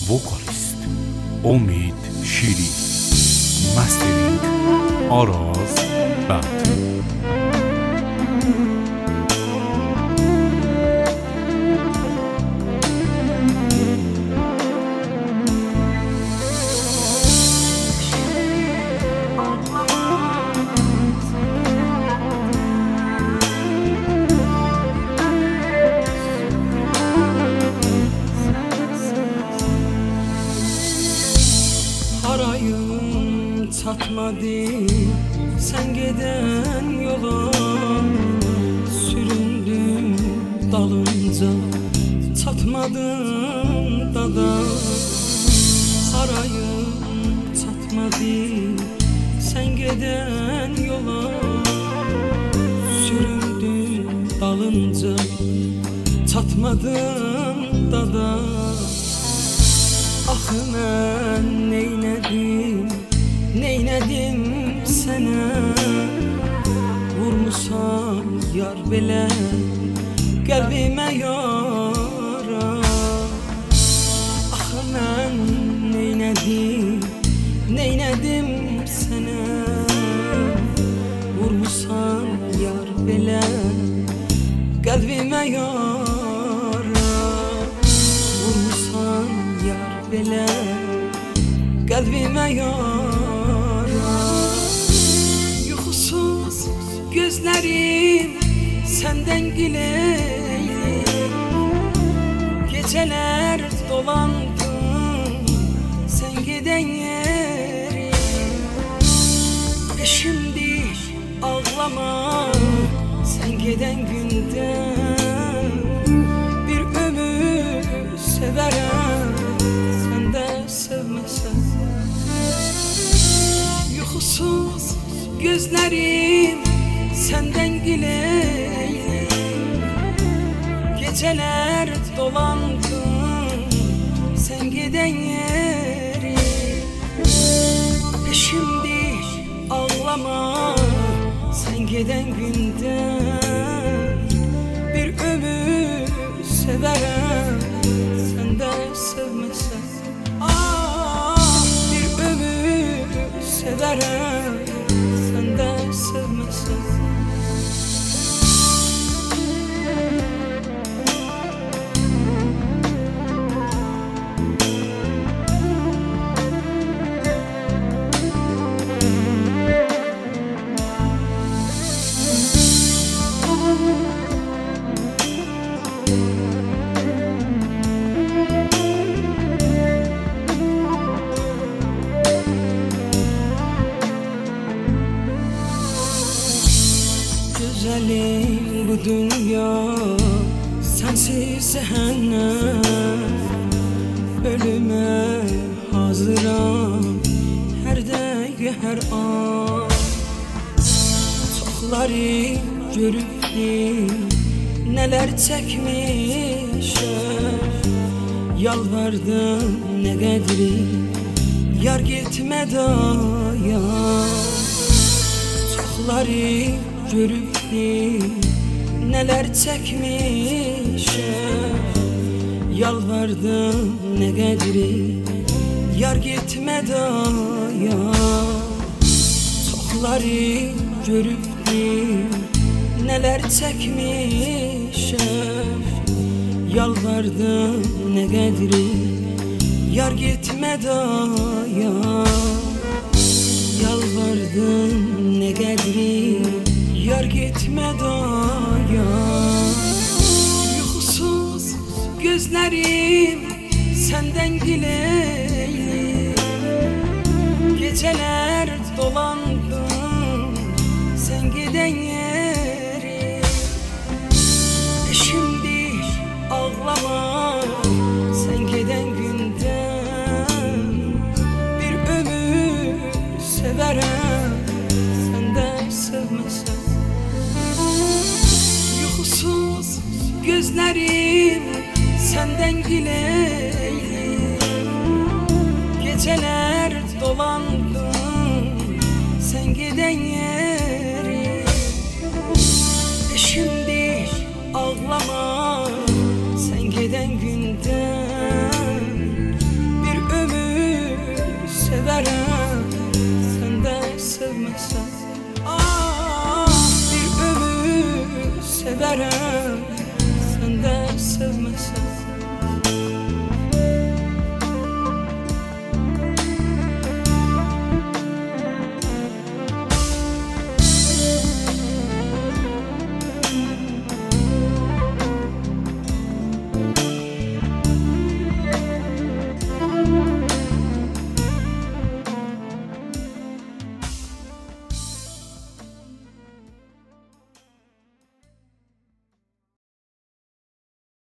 Vokalist Umid Şiri, Mastering Araz Band. Arayım çatmadı sen giden yola, süründüm dalınca çatmadım dada. Arayım çatmadı sen giden yola, süründüm dalınca çatmadım dada. Ah mən neylədim sənə, vurmusan yar belə qəlbimə yara. Ah mən neylədim sənə, vurmusan yar belə qəlbimə yara. Vurmusan yar belə qəlbimə yara. Yuxusuz gözlərim səndən giləyir, gecələr dolandım sən gedən yeri. Peşimdir ağlama sən gedən gündə, bir ömür sevərəm sən də sevməsən. Yuxusuz gözlərim səndən giləyir, gecələr dolandım sən gedən yeri. Peşimdir ağlama sən gedən gündə, bir ömür sevərəm sən də sevməsən. Bir ömür sevərəm sən də sevməsən. Güzelim bu dünya sensiz cehennem, ölüme hazıram her dəqiqə hər an. Çoxları görübdür nələr çəkmişəm, yalvardım nə qədri yar getmə dayan. Çoxları görübdür nələr çəkmişəm, yalvardım nə qədri yar getmə dayan. Çoxları görübdür nələr çəkmişəm, yalvardım nə qədri yar getmə dayan. Yalvardım nə qədri yar getmə dayan. Yuxusuz gözlərim səndən giləyir, gecələr dolandım sən gedən yeri. Peşimdir ağlama sən gedən gündə, bir ömür sevərəm sən də sevməsən. Yuxusuz gözlərim səndən giləyir, gecələr dolandım sən gedən yeri. Peşimdir ağlama sən gedən gündə, severem